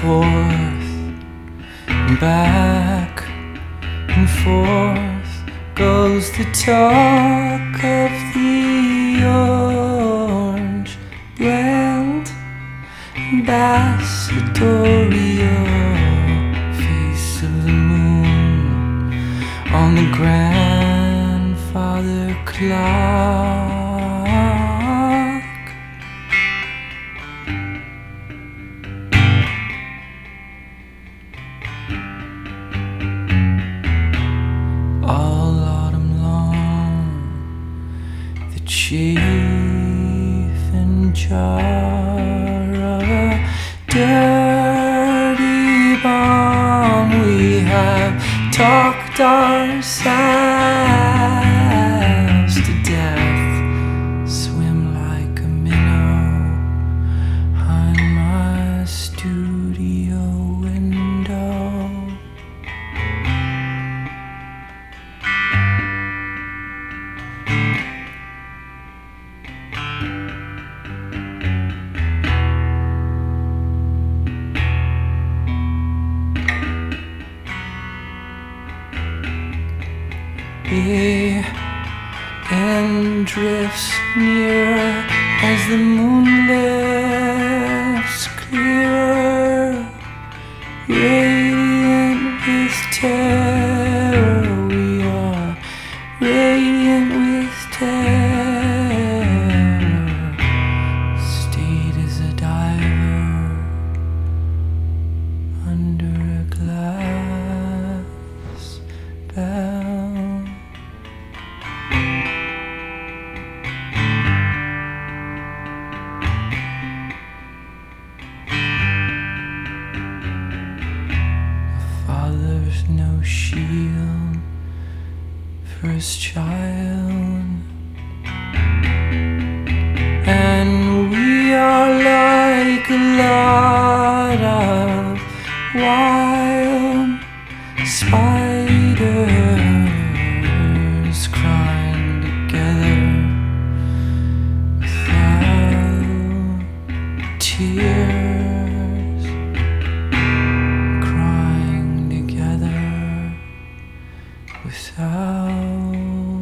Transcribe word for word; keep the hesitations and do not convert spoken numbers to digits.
forth, and back and forth goes the talk of the orange blend, ambassadorial face of the moon on the grandfather clock. All autumn long, the chief and jar of a dirty bomb, we have talked ourselves to death. Swim like a minnow behind my studio window. The end drifts nearer as the moon lifts clearer, radiant with terror. We are radiant with terror. Stayed as a diver under a glass bell. There's no shield for his child, and we are like a lot of wild spiders crying together without tears. Without